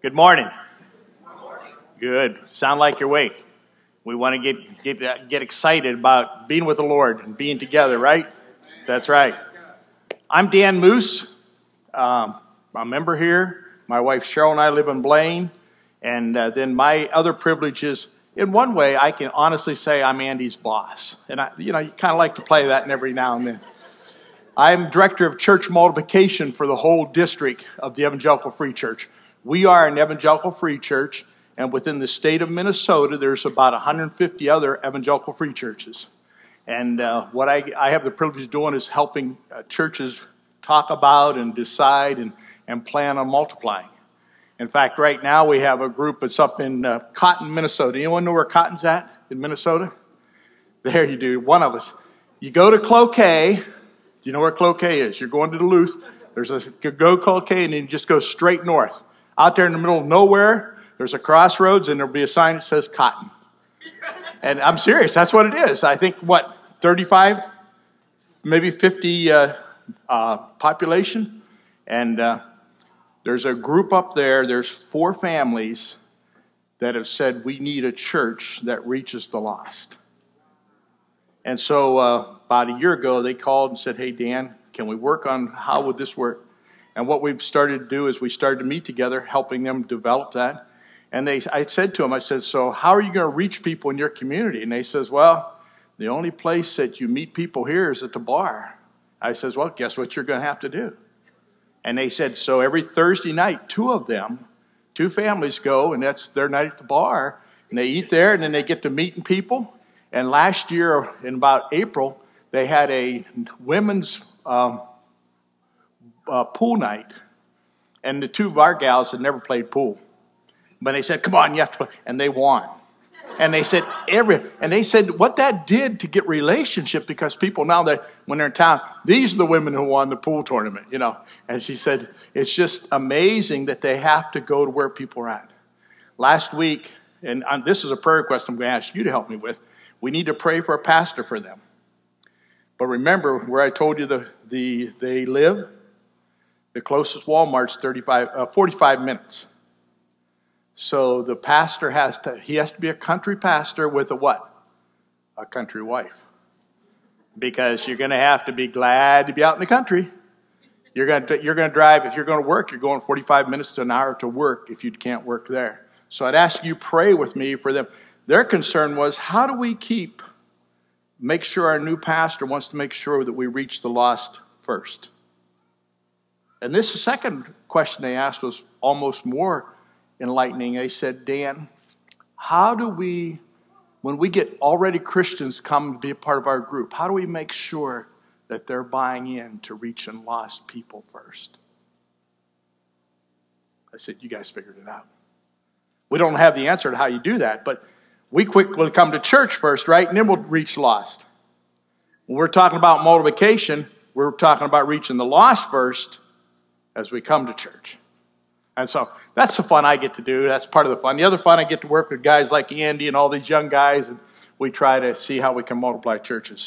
Good morning. Good. Sound like you're awake. We want to get excited about being with the Lord and being together, right? That's right. I'm Dan Moose. I'm a member here. My wife Cheryl and I live in Blaine. And then my other privilege is, in one way, I can honestly say I'm Andy's boss. And you kind of like to play that every now and then. I'm director of church multiplication for the whole district of the Evangelical Free Church. We are an Evangelical Free Church, and within the state of Minnesota, there's about 150 other Evangelical Free Churches. And what I have the privilege of doing is helping churches talk about and decide and plan on multiplying. In fact, right now we have a group that's up in Cotton, Minnesota. Anyone know where Cotton's at in Minnesota? There you do, one of us. You go to Cloquet. You know where Cloquet is. You're going to Duluth. There's go Cloquet, and then you just go straight north. Out there in the middle of nowhere, there's a crossroads, and there'll be a sign that says Cotton. And I'm serious. That's what it is. I think, 35, maybe 50 population? And there's a group up there. There's 4 families that have said, we need a church that reaches the lost. And so about a year ago, they called and said, hey, Dan, can we work on how would this work? And what we've started to do is we started to meet together, helping them develop that. And I said to them, so how are you going to reach people in your community? And they says, well, the only place that you meet people here is at the bar. I says, well, guess what you're going to have to do? And they said, so every Thursday night, 2 families go, and that's their night at the bar. And they eat there, and then they get to meeting people. And last year, in about April, they had a women's pool night. And the 2 of our gals had never played pool. But they said, come on, you have to play. And they won. And they said, what that did to get relationship, because people now, when they're in town, these are the women who won the pool tournament, And she said, it's just amazing that they have to go to where people are at. Last week, and this is a prayer request I'm going to ask you to help me with, we need to pray for a pastor for them. But remember where I told you they live? The closest Walmart's 45 minutes. So the pastor has to be a country pastor with a what? A country wife. Because you're going to have to be glad to be out in the country. You're going to drive, if you're going to work, you're going 45 minutes to an hour to work if you can't work there. So I'd ask you pray with me for them. Their concern was, how do we make sure our new pastor wants to make sure that we reach the lost first? And the second question they asked was almost more enlightening. They said, Dan, how do we, when we get already Christians come to be a part of our group, how do we make sure that they're buying in to reaching lost people first? I said, you guys figured it out. We don't have the answer to how you do that, but we quickly come to church first, right? And then we'll reach lost. When we're talking about multiplication, we're talking about reaching the lost first as we come to church. And so that's the fun I get to do. That's part of the fun. The other fun, I get to work with guys like Andy and all these young guys, and we try to see how we can multiply churches.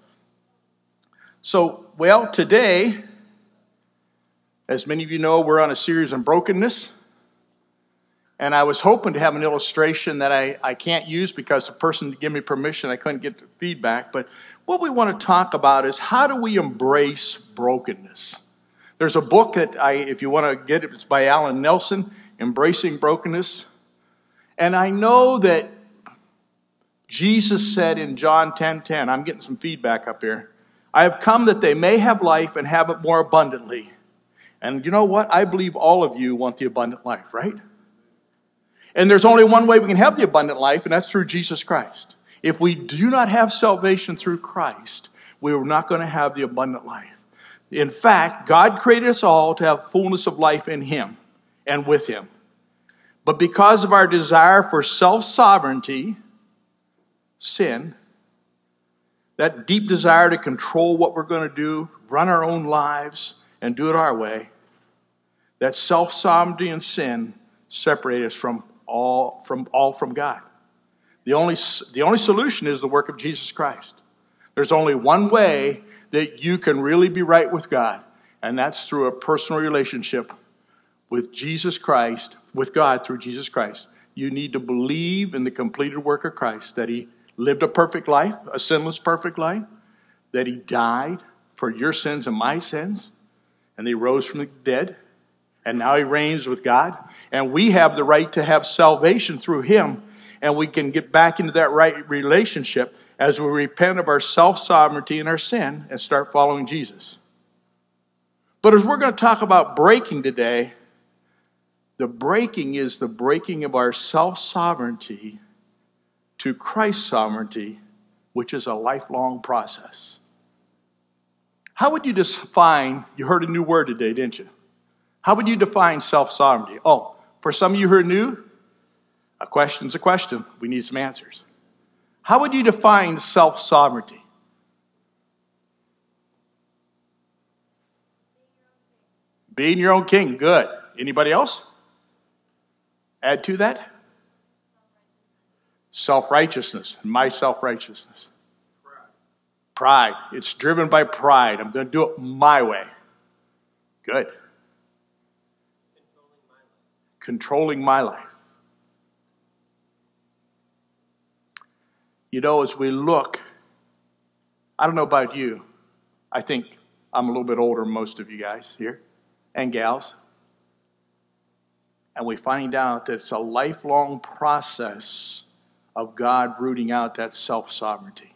So today, as many of you know, we're on a series on brokenness. And I was hoping to have an illustration that I can't use because the person gave me permission, I couldn't get the feedback. But what we want to talk about is, how do we embrace brokenness? There's a book that if you want to get it, it's by Alan Nelson, Embracing Brokenness. And I know that Jesus said in John 10:10, I'm getting some feedback up here, I have come that they may have life and have it more abundantly. And you know what? I believe all of you want the abundant life, right? And there's only one way we can have the abundant life, and that's through Jesus Christ. If we do not have salvation through Christ, we are not going to have the abundant life. In fact, God created us all to have fullness of life in Him and with Him. But because of our desire for self-sovereignty, sin, that deep desire to control what we're going to do, run our own lives, and do it our way, that self-sovereignty and sin separate us from God. The only solution is the work of Jesus Christ. There's only one way that you can really be right with God, and that's through a personal relationship with Jesus Christ, with God through Jesus Christ, you need to believe in the completed work of Christ, that he lived a perfect life, a sinless perfect life, that he died for your sins and my sins, and he rose from the dead, and now he reigns with God. And we have the right to have salvation through him, and we can get back into that right relationship as we repent of our self-sovereignty and our sin and start following Jesus. But as we're going to talk about breaking today, the breaking is the breaking of our self-sovereignty to Christ's sovereignty, which is a lifelong process. How would you define, you heard a new word today, didn't you? How would you define self-sovereignty? Oh, for some of you who are new, a question's a question. We need some answers. How would you define self-sovereignty? Being your own king. Good. Anybody else? Add to that? Self-righteousness. My self-righteousness. Pride. It's driven by pride. I'm going to do it my way. Good. Controlling my life. You know, as we look, I don't know about you. I think I'm a little bit older than most of you guys here and gals. And we find out that it's a lifelong process of God rooting out that self-sovereignty.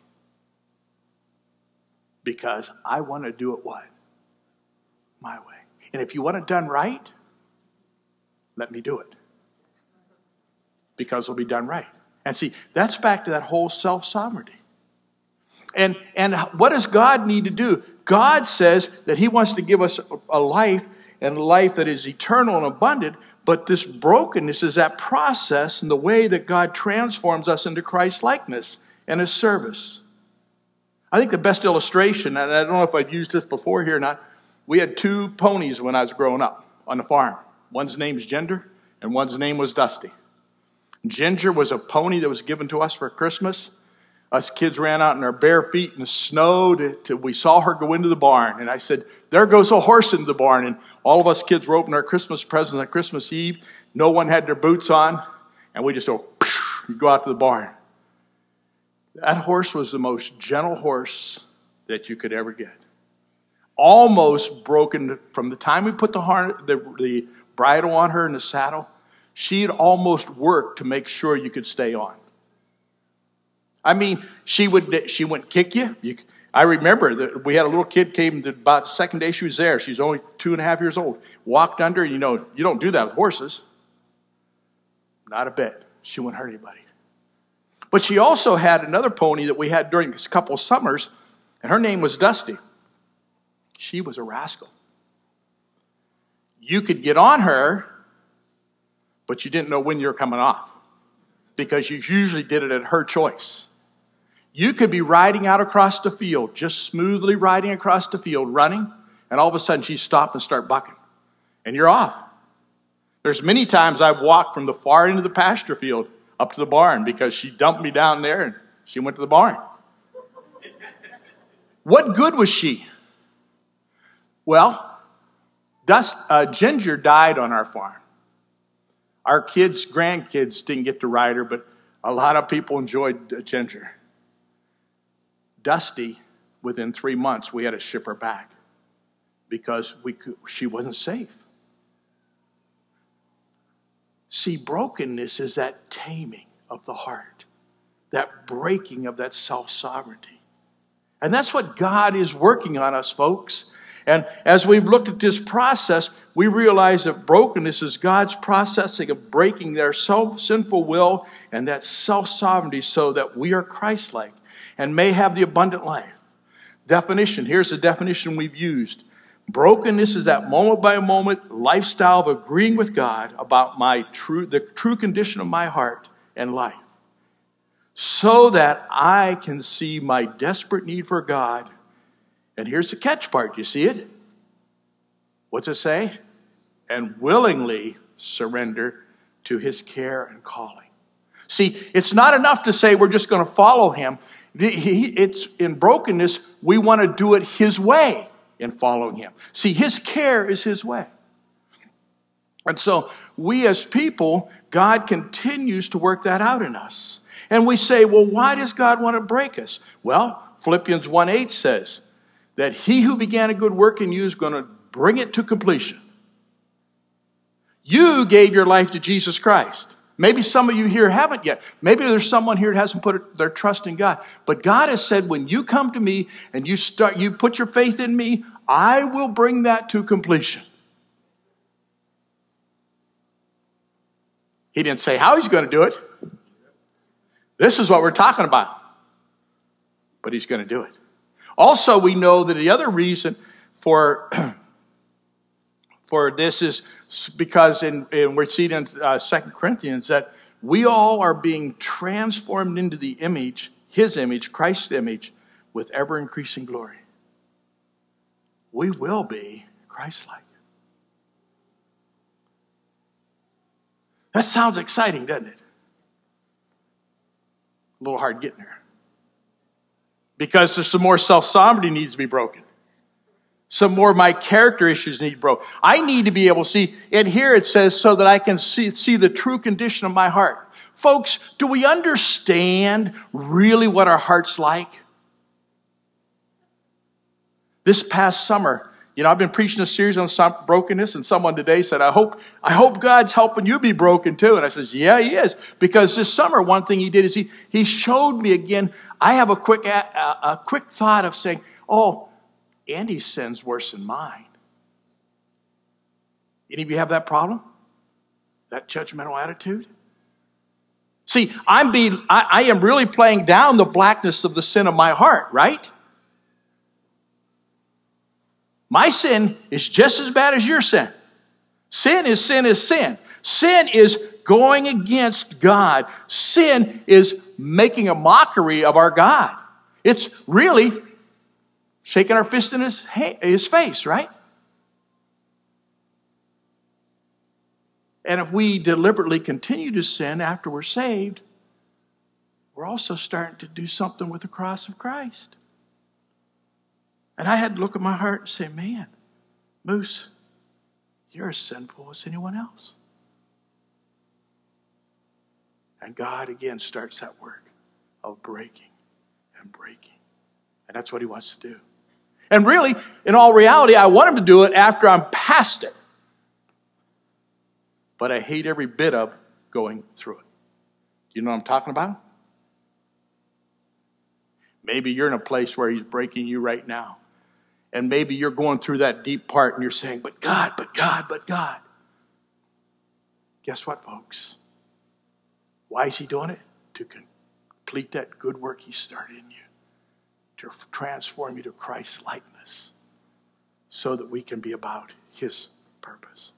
Because I want to do it what? My way. And if you want it done right, let me do it. Because it'll be done right. And see, that's back to that whole self-sovereignty. And what does God need to do? God says that he wants to give us a life, and a life that is eternal and abundant, but this brokenness is that process and the way that God transforms us into Christ's likeness and his service. I think the best illustration, and I don't know if I've used this before here or not, we had 2 ponies when I was growing up on the farm. One's name is Ginger, and one's name was Dusty. Ginger was a pony that was given to us for Christmas. Us kids ran out in our bare feet in the snow till we saw her go into the barn. And I said, there goes a horse into the barn. And all of us kids were opening our Christmas presents on Christmas Eve. No one had their boots on. And we just go out to the barn. That horse was the most gentle horse that you could ever get. Almost broken from the time we put the bridle on her in the saddle. She had almost worked to make sure you could stay on. I mean, she wouldn't kick you. I remember that we had a little kid came about the second day she was there. She's only 2.5 years old. Walked under, you don't do that with horses. Not a bit. She wouldn't hurt anybody. But she also had another pony that we had during a couple of summers, and her name was Dusty. She was a rascal. You could get on her, but you didn't know when you were coming off, because you usually did it at her choice. You could be riding out across the field, just smoothly riding across the field, running, and all of a sudden she'd stop and start bucking. And you're off. There's many times I've walked from the far end of the pasture field up to the barn because she dumped me down there and she went to the barn. What good was she? Well, Ginger died on our farm. Our kids, grandkids didn't get to ride her, but a lot of people enjoyed Ginger. Dusty, within 3 months, we had to ship her back because she wasn't safe. See, brokenness is that taming of the heart, that breaking of that self-sovereignty. And that's what God is working on us, folks. And as we've looked at this process, we realize that brokenness is God's processing of breaking their sinful will and that self-sovereignty so that we are Christ-like and may have the abundant life. Definition. Here's the definition we've used. Brokenness is that moment-by-moment lifestyle of agreeing with God about the true condition of my heart and life, so that I can see my desperate need for God. And here's the catch part. You see it? What's it say? And willingly surrender to his care and calling. See, it's not enough to say we're just going to follow him. It's in brokenness, we want to do it his way in following him. See, his care is his way. And so we as people, God continues to work that out in us. And we say, well, why does God want to break us? Well, Philippians 1:8 says that he who began a good work in you is going to bring it to completion. You gave your life to Jesus Christ. Maybe some of you here haven't yet. Maybe there's someone here that hasn't put their trust in God. But God has said, when you come to me and you put your faith in me, I will bring that to completion. He didn't say how he's going to do it. This is what we're talking about. But he's going to do it. Also, we know that the other reason for this is because we're seeing in 2 Corinthians that we all are being transformed into the image, his image, Christ's image, with ever-increasing glory. We will be Christ-like. That sounds exciting, doesn't it? A little hard getting there. Because there's some more self-sovereignty needs to be broken. Some more of my character issues need to be broken. I need to be able to see, and here it says, so that I can see the true condition of my heart. Folks, do we understand really what our heart's like? This past summer, I've been preaching a series on brokenness, and someone today said, I hope God's helping you be broken too. And I said, yeah, he is. Because this summer, one thing he did is he showed me again. I have a quick thought of saying, oh, Andy's sin's worse than mine. Any of you have that problem? That judgmental attitude? See, I am really playing down the blackness of the sin of my heart, right? My sin is just as bad as your sin. Sin is sin is sin. Sin is going against God. Sin is making a mockery of our God. It's really shaking our fist in his face, right? And if we deliberately continue to sin after we're saved, we're also starting to do something with the cross of Christ. And I had to look at my heart and say, man, Moose, you're as sinful as anyone else. And God again starts that work of breaking and breaking. And that's what he wants to do. And really, in all reality, I want him to do it after I'm past it. But I hate every bit of going through it. Do you know what I'm talking about? Maybe you're in a place where he's breaking you right now. And maybe you're going through that deep part and you're saying, but God, but God, but God. Guess what, folks? Why is he doing it? To complete that good work he started in you. To transform you to Christ's likeness. So that we can be about his purpose.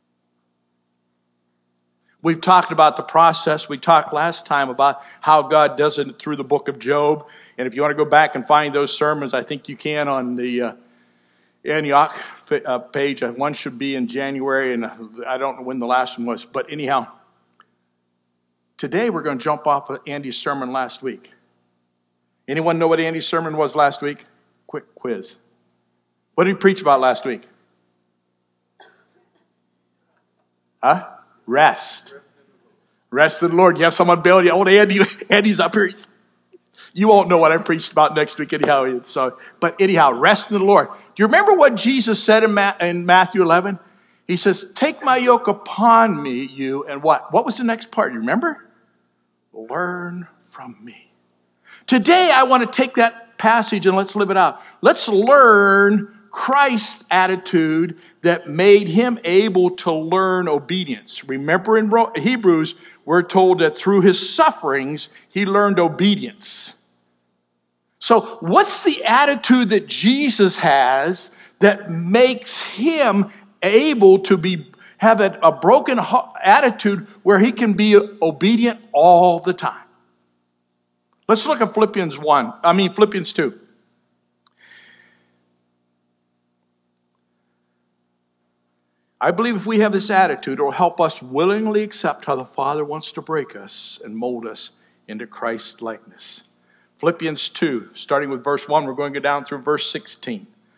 We've talked about the process. We talked last time about how God does it through the book of Job. And if you want to go back and find those sermons, I think you can on the Antioch page. One should be in January, and I don't know when the last one was. But anyhow, today we're going to jump off of Andy's sermon last week. Anyone know what Andy's sermon was last week? Quick quiz. What did he preach about last week? Huh? Rest. Rest in the Lord. You have someone build you. Old Andy's up here. You won't know what I preached about next week anyhow. But anyhow, rest in the Lord. Do you remember what Jesus said in Matthew 11? He says, take my yoke upon me, you, and what? What was the next part? You remember? Learn from me. Today, I want to take that passage and let's live it out. Let's learn Christ's attitude that made him able to learn obedience. Remember in Hebrews, we're told that through his sufferings, he learned obedience. So what's the attitude that Jesus has that makes him able to have a broken attitude where he can be obedient all the time? Let's look at Philippians 2. I believe if we have this attitude, it will help us willingly accept how the Father wants to break us and mold us into Christ's likeness. Philippians 2, starting with verse 1, we're going to go down through verse 16.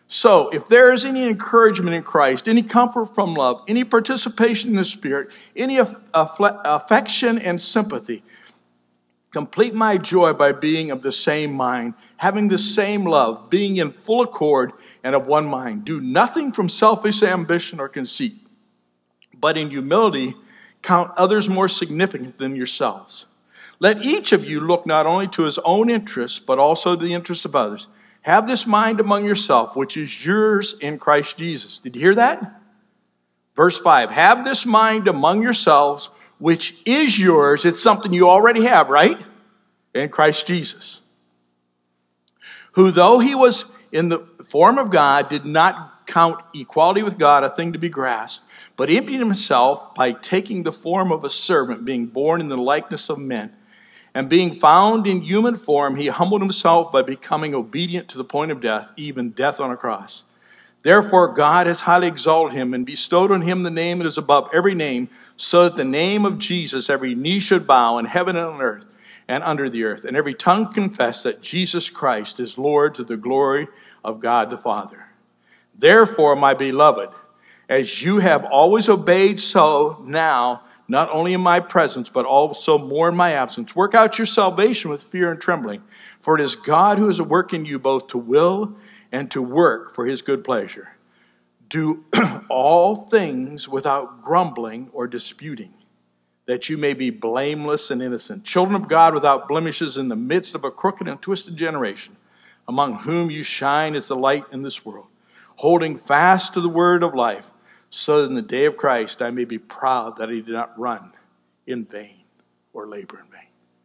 So, if there is any encouragement in Christ, any comfort from love, any participation in the Spirit, any affection and sympathy, complete my joy by being of the same mind, having the same love, being in full accord and of one mind. Do nothing from selfish ambition or conceit, but in humility count others more significant than yourselves. Let each of you look not only to his own interests, but also to the interests of others. Have this mind among yourself, which is yours in Christ Jesus. Did you hear that? Verse 5. Have this mind among yourselves, which is yours. It's something you already have, right? In Christ Jesus. Who, though he was in the form of God, did not count equality with God a thing to be grasped, but emptied himself by taking the form of a servant, being born in the likeness of men. And being found in human form, he humbled himself by becoming obedient to the point of death, even death on a cross. Therefore God has highly exalted him and bestowed on him the name that is above every name, so that the name of Jesus every knee should bow in heaven and on earth and under the earth, and every tongue confess that Jesus Christ is Lord, to the glory of God the Father. Therefore, my beloved, as you have always obeyed, so now, not only in my presence, but also more in my absence, work out your salvation with fear and trembling. For it is God who is at work in you both to will and to work for his good pleasure. Do all things without grumbling or disputing, that you may be blameless and innocent, children of God without blemishes in the midst of a crooked and twisted generation, among whom you shine as the light in this world, holding fast to the word of life, so that in the day of Christ I may be proud that I did not run in vain or labor in vain.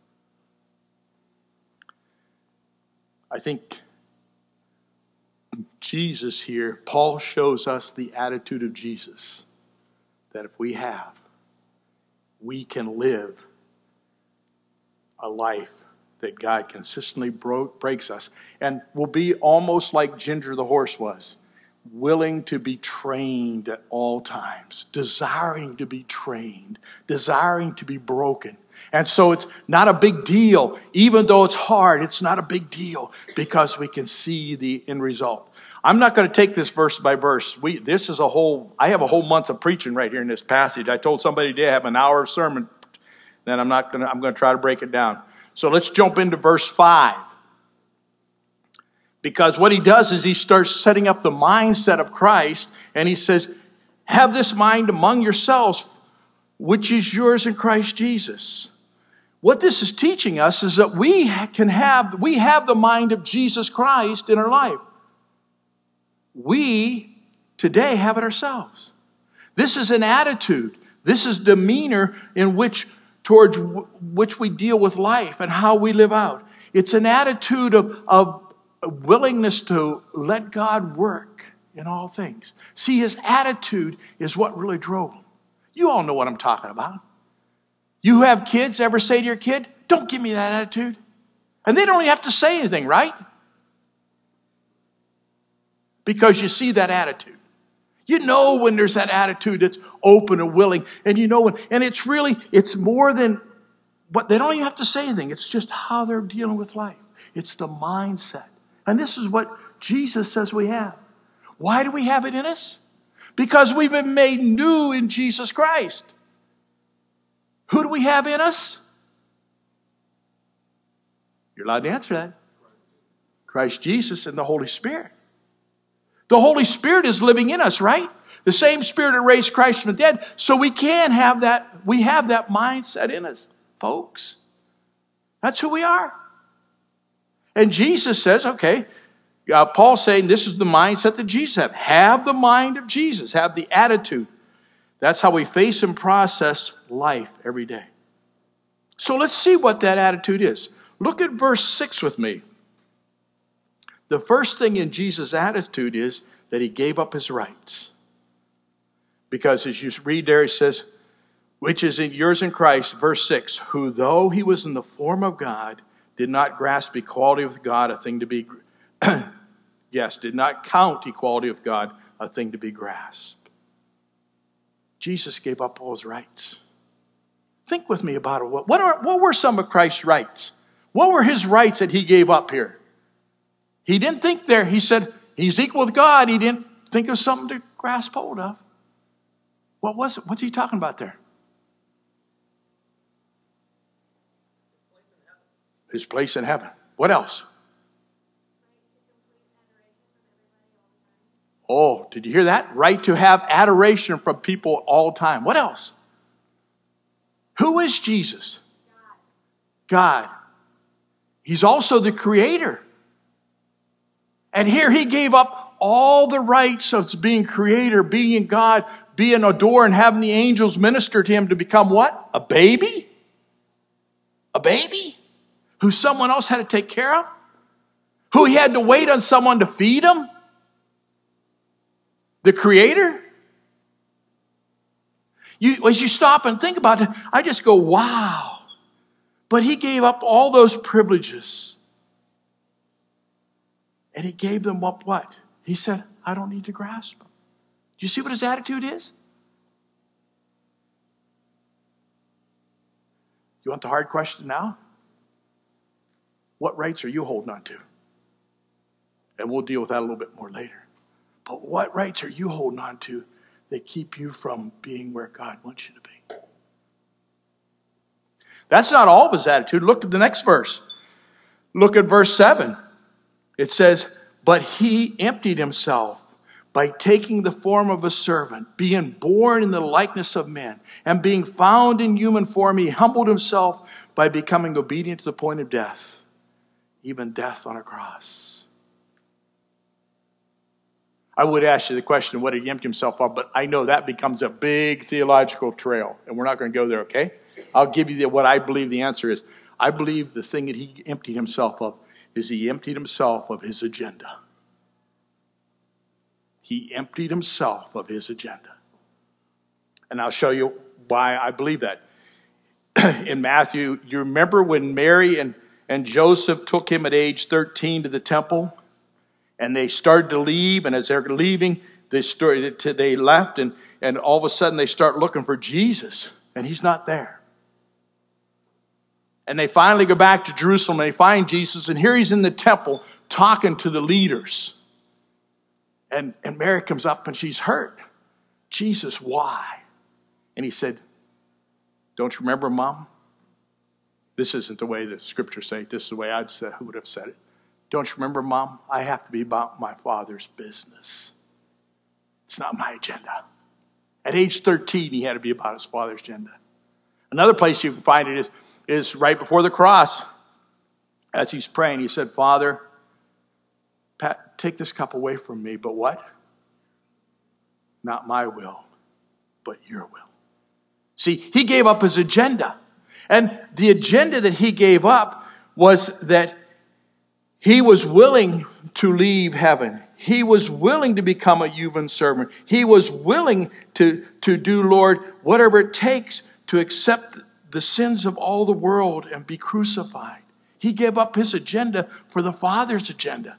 I think Jesus here, Paul shows us the attitude of Jesus, that if we have, we can live a life that God consistently breaks us, and will be almost like Ginger the horse was, willing to be trained at all times, desiring to be trained, desiring to be broken. And so it's not a big deal. Even though it's hard, it's not a big deal because we can see the end result. I'm not going to take this verse by verse. I have a whole month of preaching right here in this passage. I told somebody today I have an hour of sermon, then I'm going to try to break it down. So let's jump into verse 5. Because what he does is he starts setting up the mindset of Christ, and he says, have this mind among yourselves, which is yours in Christ Jesus. What this is teaching us is that we have the mind of Jesus Christ in our life. We today have it ourselves. This is an attitude. This is demeanor towards which we deal with life and how we live out. It's an attitude of willingness to let God work in all things. See, his attitude is what really drove him. You all know what I'm talking about. You have kids, ever say to your kid, don't give me that attitude. And they don't even have to say anything, right? Because you see that attitude. You know when there's that attitude that's open and willing. And you know when, and it's more than, but they don't even have to say anything. It's just how they're dealing with life. It's the mindset. And this is what Jesus says we have. Why do we have it in us? Because we've been made new in Jesus Christ. Who do we have in us? You're allowed to answer that. Christ Jesus and the Holy Spirit. The Holy Spirit is living in us, right? The same Spirit that raised Christ from the dead. So we can have that. We have that mindset in us, folks. That's who we are. And Jesus says, okay, Paul's saying this is the mindset that Jesus had. Have the mind of Jesus. Have the attitude. That's how we face and process life every day. So let's see what that attitude is. Look at verse 6 with me. The first thing in Jesus' attitude is that he gave up his rights. Because as you read there, he says, which is yours in Christ, verse 6, who though he was in the form of God, did not grasp equality with God a thing to be, did not count equality with God a thing to be grasped. Jesus gave up all his rights. Think with me about it. What were some of Christ's rights? What were his rights that he gave up here? He didn't think there. He said, He's equal with God. He didn't think of something to grasp hold of. What was it? What's he talking about there? His place in heaven. What else? Oh, did you hear that? Right to have adoration from people all the time. What else? Who is Jesus? God. He's also the creator. And here he gave up all the rights of being creator, being God, being adored, and having the angels minister to him to become what? A baby? A baby? Who someone else had to take care of? Who he had to wait on someone to feed him? The creator? As you stop and think about it, I just go, wow. But he gave up all those privileges. And he gave them up what? He said, I don't need to grasp them. Do you see what his attitude is? You want the hard question now? What rights are you holding on to? And we'll deal with that a little bit more later. But what rights are you holding on to that keep you from being where God wants you to be? That's not all of his attitude. Look at the next verse. Look at verse 7. It says, but he emptied himself by taking the form of a servant, being born in the likeness of men, and being found in human form, he humbled himself by becoming obedient to the point of death, even death on a cross. I would ask you the question, what did he empty himself of? But I know that becomes a big theological trail, and we're not going to go there, okay? I'll give you what I believe the answer is. I believe the thing that he emptied himself of is he emptied himself of his agenda. He emptied himself of his agenda. And I'll show you why I believe that. In Matthew, you remember when Mary and Joseph took him at age 13 to the temple? And they started to leave, and as they're leaving, they left, and all of a sudden they start looking for Jesus, and he's not there. And they finally go back to Jerusalem, and they find Jesus, and here he's in the temple talking to the leaders. And Mary comes up, and she's hurt. Jesus, why? And he said, don't you remember, Mom? This isn't the way the scriptures say it. This is the way who would have said it. Don't you remember, Mom? I have to be about my Father's business. It's not my agenda. At age 13, he had to be about his Father's agenda. Another place you can find it is right before the cross. As he's praying, he said, Father, take this cup away from me, but what? Not my will, but your will. See, he gave up his agenda. And the agenda that he gave up was that he was willing to leave heaven. He was willing to become a human servant. He was willing to do, Lord, whatever it takes to accept the sins of all the world and be crucified. He gave up his agenda for the Father's agenda.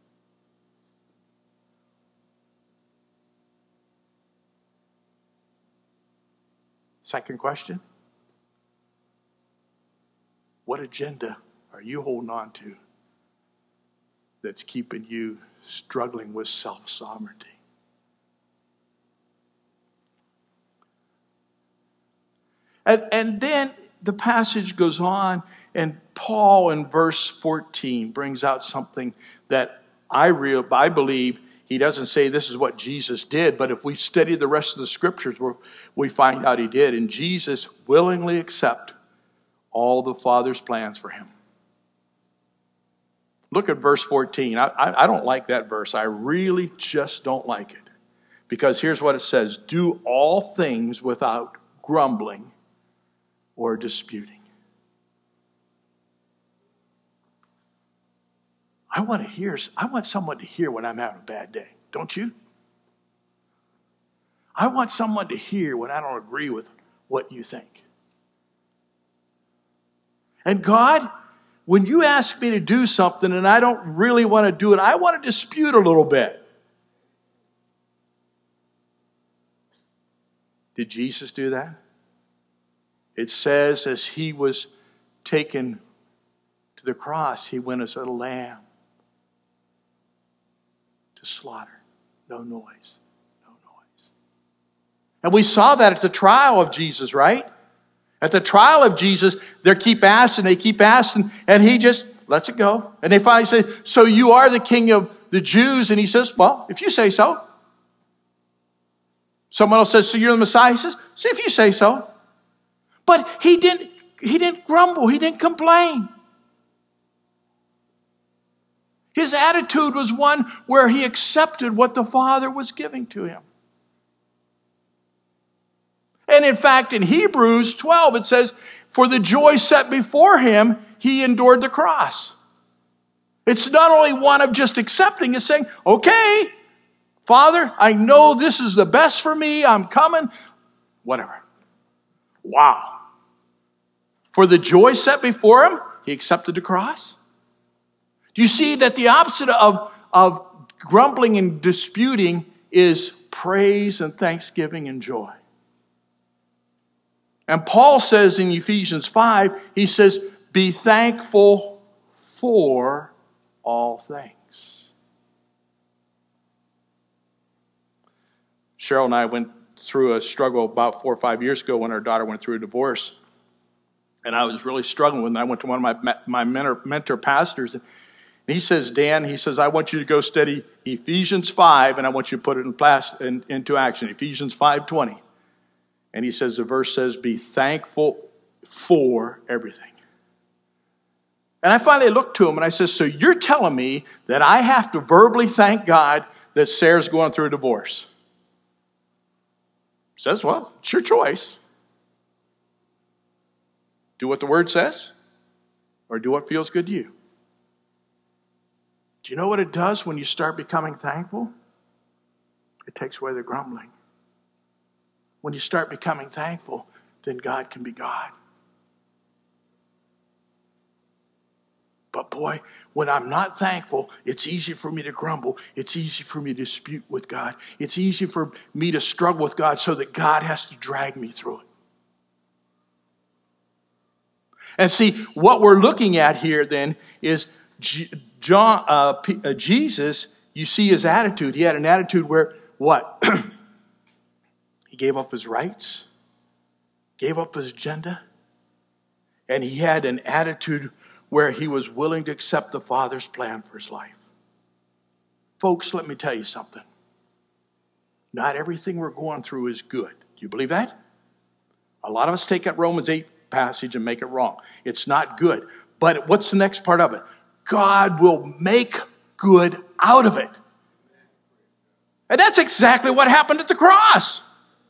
Second question. What agenda are you holding on to that's keeping you struggling with self-sovereignty? And then the passage goes on, and Paul in verse 14 brings out something that I believe he doesn't say this is what Jesus did, but if we study the rest of the scriptures, we find out he did. And Jesus willingly accepted all the Father's plans for him. Look at verse 14. I don't like that verse. I really just don't like it. Because here's what it says. Do all things without grumbling or disputing. I want someone to hear when I'm having a bad day. Don't you? I want someone to hear when I don't agree with what you think. And God, when you ask me to do something and I don't really want to do it, I want to dispute a little bit. Did Jesus do that? It says as he was taken to the cross, he went as a lamb to to slaughter. No noise. No noise. And we saw that at the trial of Jesus, right? At the trial of Jesus, they keep asking, and he just lets it go. And they finally say, so you are the king of the Jews? And he says, well, if you say so. Someone else says, so you're the Messiah? He says, see if you say so. But he didn't grumble. He didn't complain. His attitude was one where he accepted what the Father was giving to him. And in fact, in Hebrews 12, it says, for the joy set before him, he endured the cross. It's not only one of just accepting, it's saying, okay, Father, I know this is the best for me. I'm coming. Whatever. Wow. For the joy set before him, he accepted the cross. Do you see that the opposite of grumbling and disputing is praise and thanksgiving and joy? And Paul says in Ephesians 5, he says, be thankful for all things. Cheryl and I went through a struggle about 4 or 5 years ago when our daughter went through a divorce. And I was really struggling with it. I went to one of my mentor pastors. And he says, Dan, I want you to go study Ephesians 5, and I want you to put it into action. Ephesians 5:20. And he says, the verse says, be thankful for everything. And I finally looked to him and I said, so you're telling me that I have to verbally thank God that Sarah's going through a divorce? He says, well, it's your choice. Do what the word says or do what feels good to you. Do you know what it does when you start becoming thankful? It takes away the grumbling. When you start becoming thankful, then God can be God. But boy, when I'm not thankful, it's easy for me to grumble. It's easy for me to dispute with God. It's easy for me to struggle with God so that God has to drag me through it. And see, what we're looking at here then is Jesus, you see his attitude. He had an attitude where, what? He gave up his rights, gave up his agenda, and he had an attitude where he was willing to accept the Father's plan for his life. Folks, let me tell you something. Not everything we're going through is good. Do you believe that? A lot of us take that Romans 8 passage and make it wrong. It's not good. But what's the next part of it? God will make good out of it. And that's exactly what happened at the cross.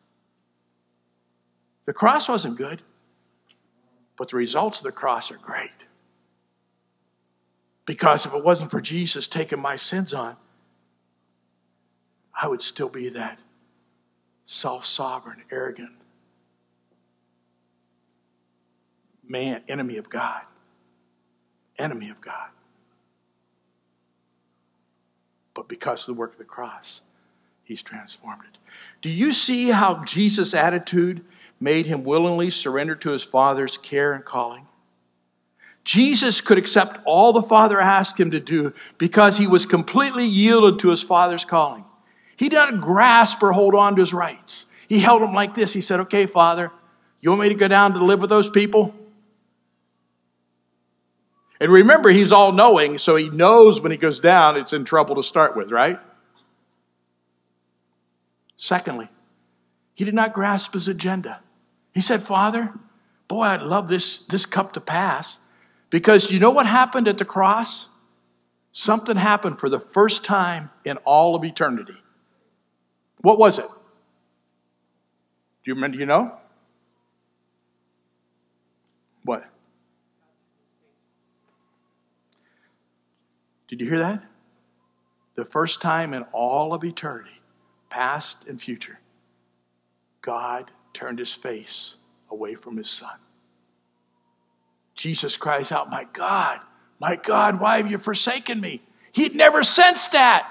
The cross wasn't good, but the results of the cross are great. Because if it wasn't for Jesus taking my sins on, I would still be that self-sovereign, arrogant man, enemy of God. Enemy of God. But because of the work of the cross, he's transformed it. Do you see how Jesus' attitude made him willingly surrender to his Father's care and calling? Jesus could accept all the Father asked him to do because he was completely yielded to his Father's calling. He didn't grasp or hold on to his rights. He held them like this. He said, okay, Father, you want me to go down to live with those people? And remember, he's all-knowing, so he knows when he goes down, it's in trouble to start with, right? Secondly, he did not grasp his agenda. He said, Father, boy, I'd love this cup to pass. Because you know what happened at the cross? Something happened for the first time in all of eternity. What was it? Do you remember? You know? What? Did you hear that? The first time in all of eternity, past and future, God turned his face away from his Son. Jesus cries out, my God, why have you forsaken me? He'd never sensed that.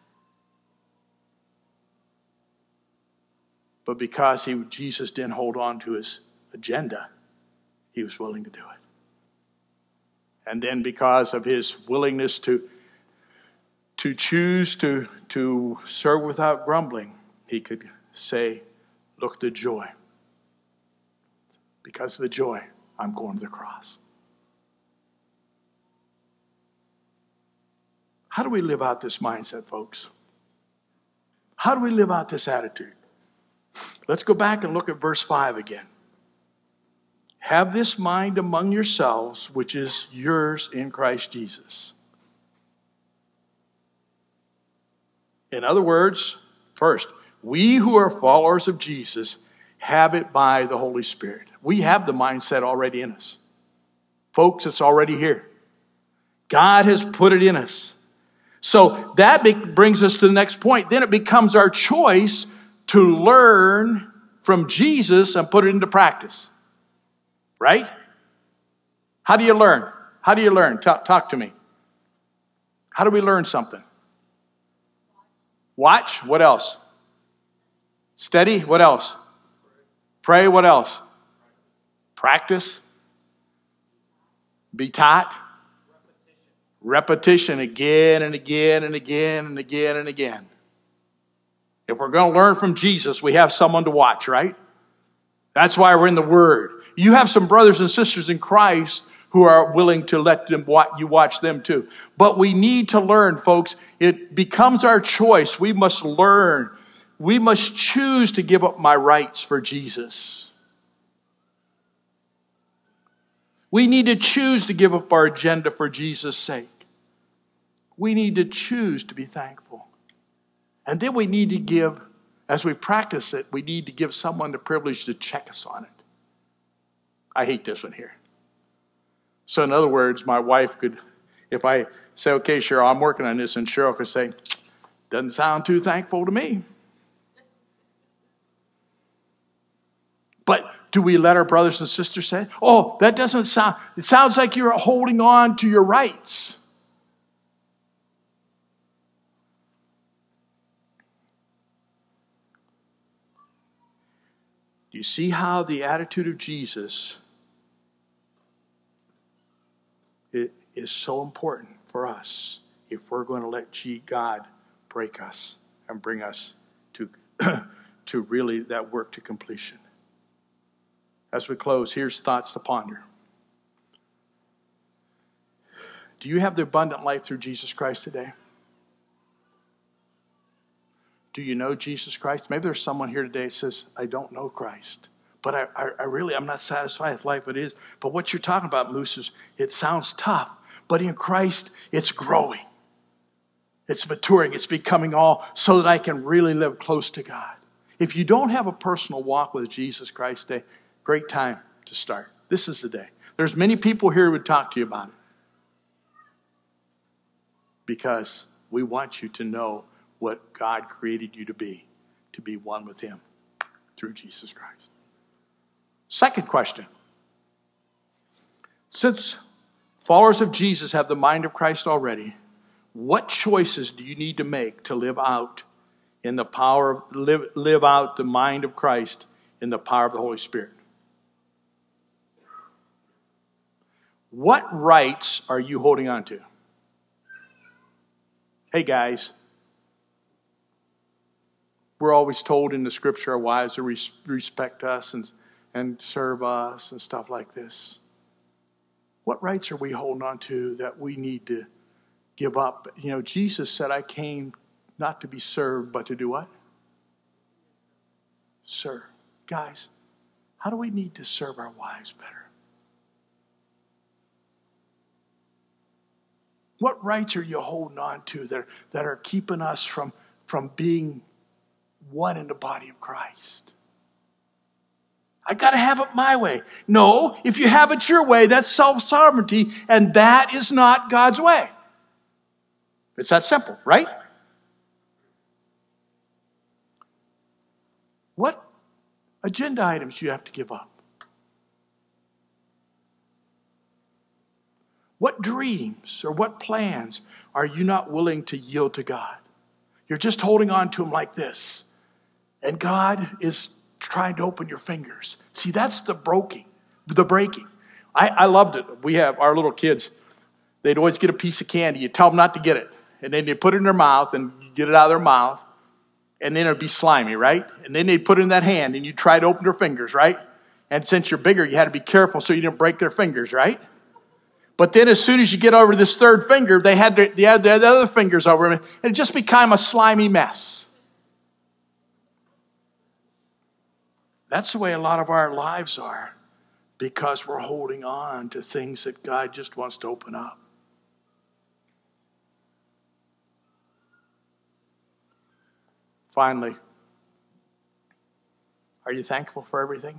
But because Jesus didn't hold on to his agenda, he was willing to do it. And then because of his willingness to choose to serve without grumbling, he could say, look, the joy. Because of the joy, I'm going to the cross. How do we live out this mindset, folks? How do we live out this attitude? Let's go back and look at verse 5 again. Have this mind among yourselves, which is yours in Christ Jesus. In other words, first, we who are followers of Jesus have it by the Holy Spirit. We have the mindset already in us. Folks, it's already here. God has put it in us. So that brings us to the next point. Then it becomes our choice to learn from Jesus and put it into practice. Right? How do you learn? How do you learn? Talk to me. How do we learn something? Watch. What else? Study. What else? Pray. What else? Practice. Be taught. Repetition again and again and again and again and again. If we're going to learn from Jesus, we have someone to watch, right? That's why we're in the Word. You have some brothers and sisters in Christ who are willing to let you watch them too. But we need to learn, folks. It becomes our choice. We must learn. We must choose to give up my rights for Jesus. We need to choose to give up our agenda for Jesus' sake. We need to choose to be thankful. And then we need to give, as we practice it, we need to give someone the privilege to check us on it. I hate this one here. So in other words, my wife could, if I say, okay, Cheryl, I'm working on this, and Cheryl could say, doesn't sound too thankful to me. But do we let our brothers and sisters say, oh, that doesn't sound, it sounds like you're holding on to your rights. Do you see how the attitude of Jesus is so important for us if we're going to let God break us and bring us to really that work to completion? As we close, here's thoughts to ponder. Do you have the abundant life through Jesus Christ today? Do you know Jesus Christ? Maybe there's someone here today that says, I don't know Christ. But I'm not satisfied with life it is. But what you're talking about, Moose, is it sounds tough. But in Christ, it's growing. It's maturing. It's becoming all so that I can really live close to God. If you don't have a personal walk with Jesus Christ today, great time to start. This is the day. There's many people here who would talk to you about it. Because we want you to know what God created you to be one with Him through Jesus Christ. Second question. Since followers of Jesus have the mind of Christ already, what choices do you need to make to live out in the power, live out the mind of Christ in the power of the Holy Spirit? What rights are you holding on to? Hey guys, we're always told in the Scripture our wives to respect us and serve us and stuff like this. What rights are we holding on to that we need to give up? You know, Jesus said, I came not to be served, but to do what? Serve. Guys, how do we need to serve our wives better? What rights are you holding on to that are keeping us from being one in the body of Christ? I got to have it my way. No, if you have it your way, that's self-sovereignty, and that is not God's way. It's that simple, right? What agenda items do you have to give up? What dreams or what plans are you not willing to yield to God? You're just holding on to them like this. And God is trying to open your fingers. See, that's the breaking. I loved it. We have our little kids. They'd always get a piece of candy. You tell them not to get it. and then they put it in their mouth and you get it out of their mouth, and then it'd be slimy, right? And then they'd put it in that hand and you try to open their fingers, right? And since you're bigger, you had to be careful so you didn't break their fingers, right? But then as soon as you get over this third finger, they had the other fingers over them, and it just became a slimy mess. That's the way a lot of our lives are, because we're holding on to things that God just wants to open up. Finally, are you thankful for everything?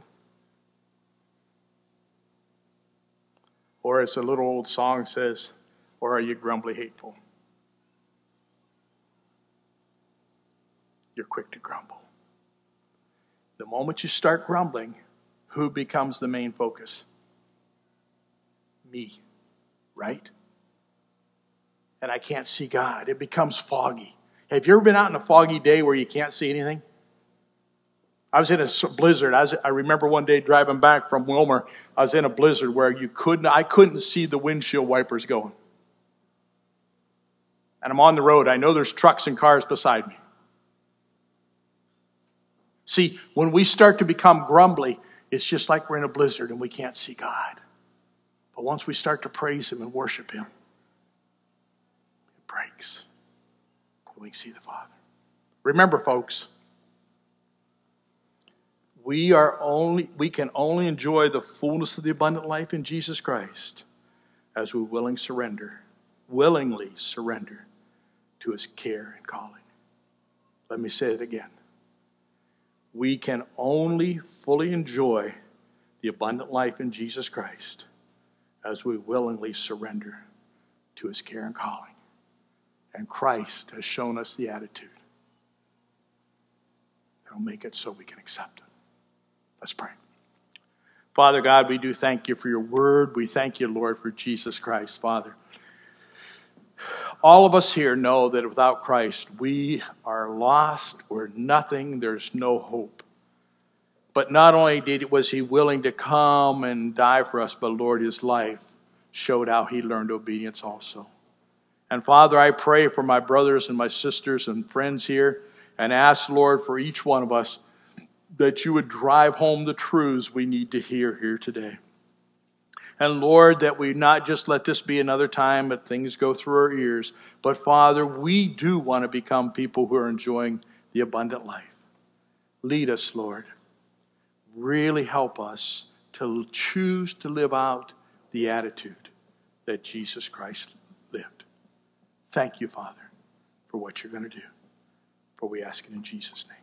Or as the little old song says, or are you grumbly hateful? You're quick to grumble. The moment you start grumbling, who becomes the main focus? Me, right? And I can't see God. It becomes foggy. Have you ever been out on a foggy day where you can't see anything? I was in a blizzard. I remember one day driving back from Wilmer. I was in a blizzard where I couldn't see the windshield wipers going. And I'm on the road. I know there's trucks and cars beside me. See, when we start to become grumbly, it's just like we're in a blizzard and we can't see God. But once we start to praise Him and worship Him, it breaks. We can see the Father. Remember, folks, we can only enjoy the fullness of the abundant life in Jesus Christ as we willingly surrender to His care and calling. Let me say it again. We can only fully enjoy the abundant life in Jesus Christ as we willingly surrender to His care and calling. And Christ has shown us the attitude that will make it so we can accept it. Let's pray. Father God, we do thank You for Your word. We thank You, Lord, for Jesus Christ, Father. All of us here know that without Christ, we are lost. We're nothing. There's no hope. But not only was He willing to come and die for us, but Lord, His life showed how He learned obedience also. And Father, I pray for my brothers and my sisters and friends here and ask, Lord, for each one of us that You would drive home the truths we need to hear here today. And Lord, that we not just let this be another time that things go through our ears, but Father, we do want to become people who are enjoying the abundant life. Lead us, Lord. Really help us to choose to live out the attitude that Jesus Christ lived. Thank You, Father, for what You're going to do. For we ask it in Jesus' name.